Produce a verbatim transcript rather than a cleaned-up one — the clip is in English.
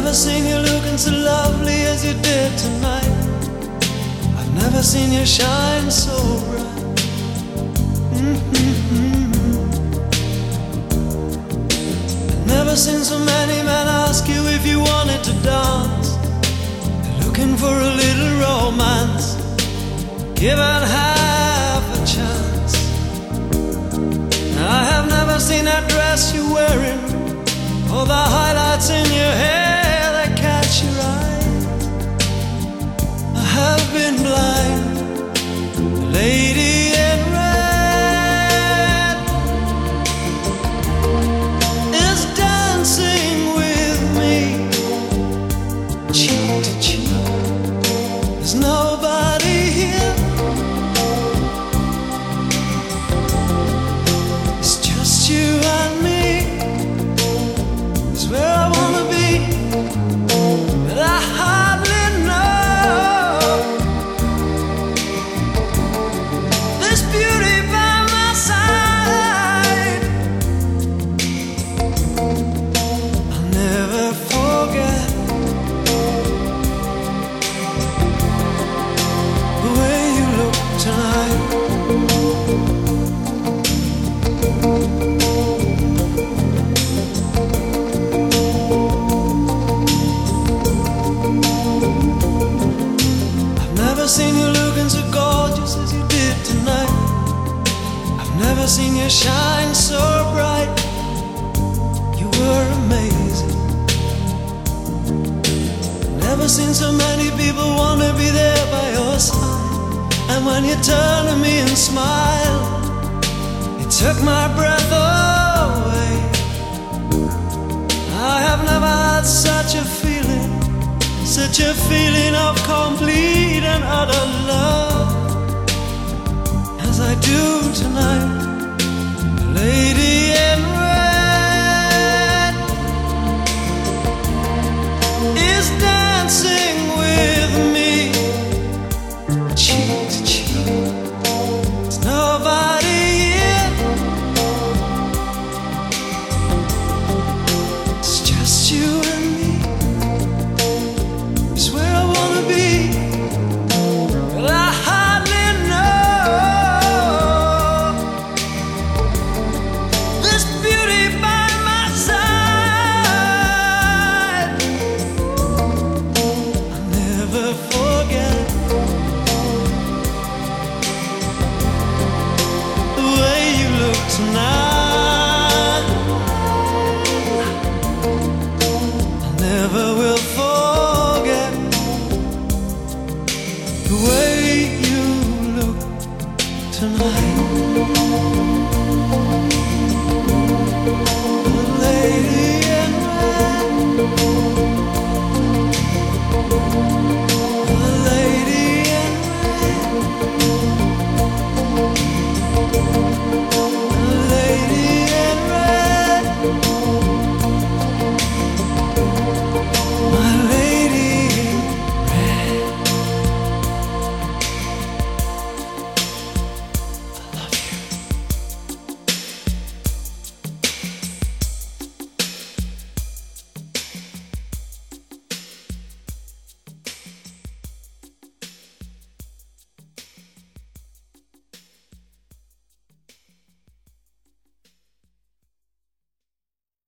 never seen you looking so lovely as you did tonight. I've never seen you shine so bright. Mm-hmm. I've never seen so many men ask you if you wanted to dance. They're looking for a little romance, given half a chance. I have never seen that dress you're wearing, or the highlights in your hair that catch your eye. I have been blind. The lady in red is dancing with me, cheek to cheek. There's nobody here. It's just you and me. It's where I wanna be, but I hardly know. This beauty by my side, I'll never forget the way you look tonight. I've never seen you looking so gorgeous as you did tonight. I've never seen you shine so bright. You were amazing. Never seen so many people wanna be there by your side. And when you turned to me and smiled, it took my breath away. I have never had such a feeling, such a feeling of complete and utter love as I do tonight, lady.